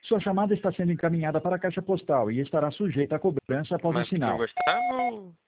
Sua chamada está sendo encaminhada para a caixa postal e estará sujeita a cobrança após o Mas tu sinal. gostava ou...